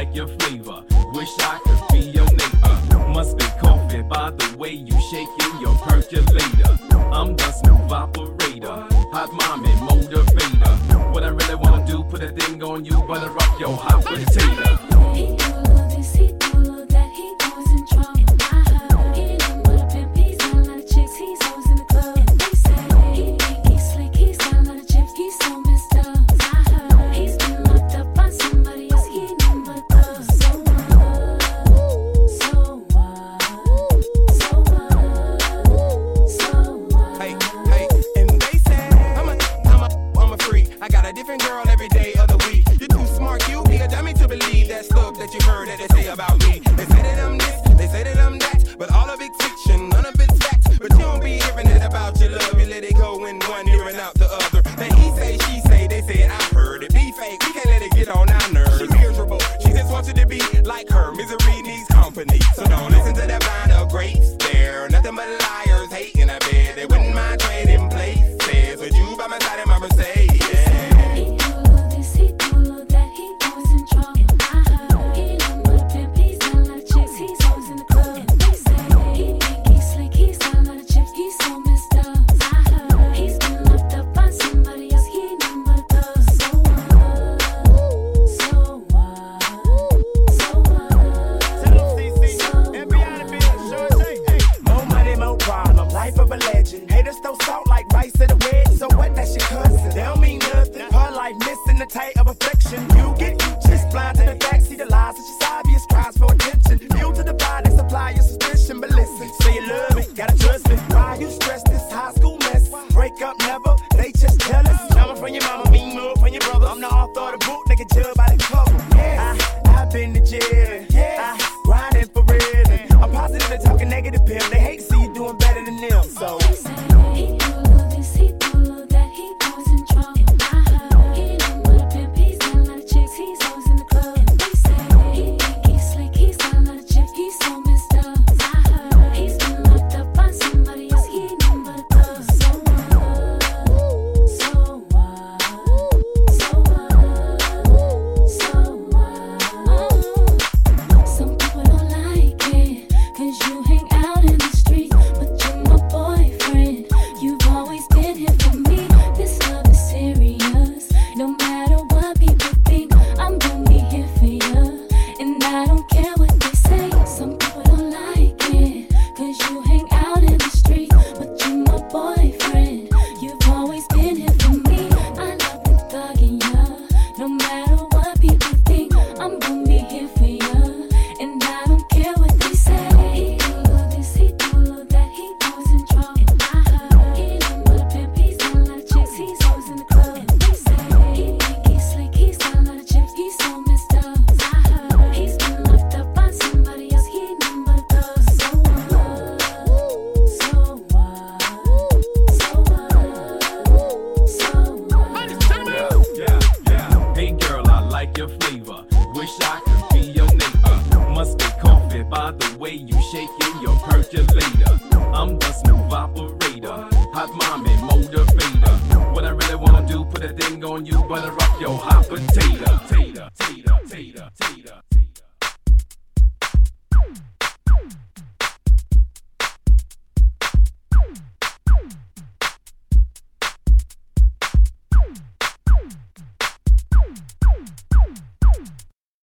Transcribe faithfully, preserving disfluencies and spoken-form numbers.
like your flavor. Wish I could be your neighbor. Must be coffee by the way you shaking your percolator. I'm the smooth operator, hot mommy motivator. What I really wanna do, put a thing on you, butter up your hot potato. He do all this, he do all that, he always in trouble. And I heard he ain't but a pimp, he's got a lot of chicks, he's always in the club. And they say he think he's slick, he's got a lot of chips, he's so messed up. I heard he's been locked up by somebody else, he ain't nothing but a thug. So what? So what? So what? So what? Hey, hey, and they say I'm a, I'm a, I'm a freak. I got a different girl every day of the week. You're too smart, you be a dummy to believe that stuff that you heard that they say about me. They say that I'm this, they say that I'm that, but all of it's fiction, none of it's facts. But you don't be hearing it about your love, you let it go in one ear and out the other. Then he say, she say, they say it, I heard it. Be fake, we can't let it get on our nerves. She's miserable, she just wants you to be like her. Misery needs company, so don't listen to that vine of grapes. They're nothing but liars, hating a bed. They wouldn't mind trading places with you by my side in my Mercedes. He do all this, he do all that, he always in trouble. And I heard he ain't but a pimp, he's got a lot of chicks, he's always in the club. And they say he think he's slick, he's got a lot of chips, he's so messed up. I heard he's been locked up by somebody else, he ain't nothing but a thug. So what? So what? So what? More money, more problems. Life of a legend. Haters throw salt like rice at a wedding. So what? That's your cousin. They don't mean nothing. Her life missing the type of affection. You get you just blind to the facts. See the lies. It's just obvious cries for attention. Fuel to the fire, they supply your suspicion. But listen, say you love me, gotta trust me. Why you stress this high school mess? Break up never, they just jealous. Drama from your mama, mean move from your brother. I'm the author of the book, nigga, judge by the cover. Yeah, I, I've been to jail. Yeah, I grinding for real. And I'm positive and talking negative pimp. They hate to see you doing better than them. So They say he do all this, he do all that, he always in trouble. And I heard he ain't but a pimp, he's got a lot of chicks, he's always in the club. And they say he think he's slick, he's got a lot of chips, he's so messed up. I heard he's been locked up by somebody else, he ain't nothing but a thug. So what? So what? So what? So what? Some people don't like it, cause you hang out in the street, but you're my boyfriend. You've always been here for me. This love is serious. No matter what people think, I'm gonna be here for you. And I don't care what they say. Some people don't like it, cause you hang out in the street, but you're my boyfriend. You've always been here for me. I love the thug in ya. No matter what people think, I'm gonna be here for you. And I don't care what they say. He do all this, he do all that, he always in trouble. And I heard he ain't but a pimp, he's got a lot of chicks, he's always in the club. And they say he think he's slick, he's got a lot of chips, he's so messed up. I heard he's been locked up by somebody else, he ain't nothing but a thug. So what? So what? So what? So what? Yeah, yeah. Hey girl, I like your flavor. Wish I could be your neighbor. Must be coffee by the way you shaking your percolator. I'm the smooth operator, hot mommy motivator. What I really wanna do, put a thing on you, butter up your hot potato. Tater, tater.